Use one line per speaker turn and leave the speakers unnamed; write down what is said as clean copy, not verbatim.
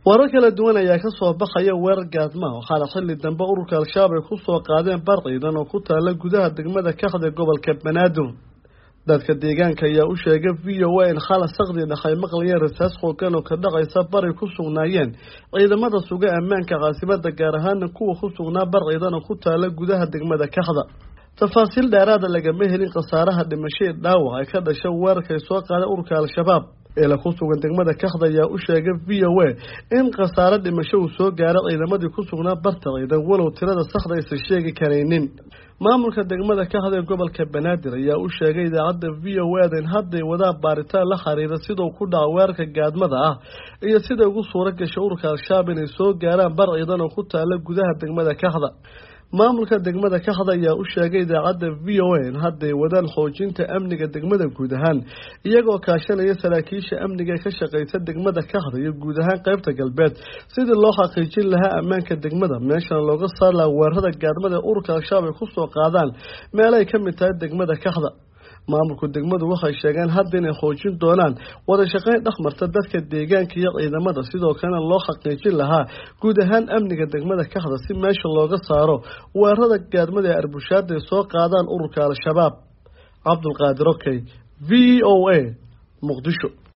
warar kala duwan ayaa ka soo baxaya weerar gaadma oo xal xilli dambe ururka al-shabaab ay ku soo qaadeen bar ciidan oo ku taala gudaha degmada Kaxda gobolka Banaadir dadka deegaanka ayaa u sheegay VOA in xal saqdi dhaxay maqlayeen rasaas xooggan oo ka dhacaysa bari ku sugnaayeen ciidamada suga ammaanka caasimadda gaar ahaan kuwa ku sugnaa bar ciidan oo ku taala gudaha degmada Kaxda tafaasiil dheeraad ah laga helin qasaaraha dhimashay dhaawac ay ka dhashay weerarka soo qaaday ururka al-shabaab إلى خصوصا دقمة كخذ يا أشياء VOA إن قصارى دمشق وسوق جارق إذا ما دي خصوصا برتغ إذا ولو ترى الصخرة يسشيء كرينين ما ملك دقمة كخذ قبل كبنادر يا أشياء إذا عد VOA إن هذا وذا بارتا لخر إذا سيدو كل عوارك الجاد مذا إذا سيدو يقول صورك شعورك الشاب إن يسوق جارق بر إذا نخط على جذها دقمة كخذ maamulka degmada Kaxda ayaa u sheegay idaacadda VOA in hadda wadaan xoojinta amniga degmada guud ahaan iyagoo kaashanaya saraakiisha amniga ka shaqeysa degmada Kaxda iyo guud ahaan qaybta galbeed sidii loo xaqiijin lahaa ammaanka degmada meeshan looga saar lahaa weerarada gaadmada ururka al-shabaab ku soo qaadaan meel ay ka mid tahay degmada Kaxda maamulka degmadu waxay sheegeen hadda inay xoojin doonaan wada shaqeyn dhexmarta dadka deegaanka iyo ciidamada sidoo kale loo xaqiijin lahaa guud ahaan amniga degmada Kaxda si meesha looga saaro weerarada gaadmada ee arbushaada ay soo qaadaan ururka al-shabaab Cabdul Qaadir VOA Muqdisho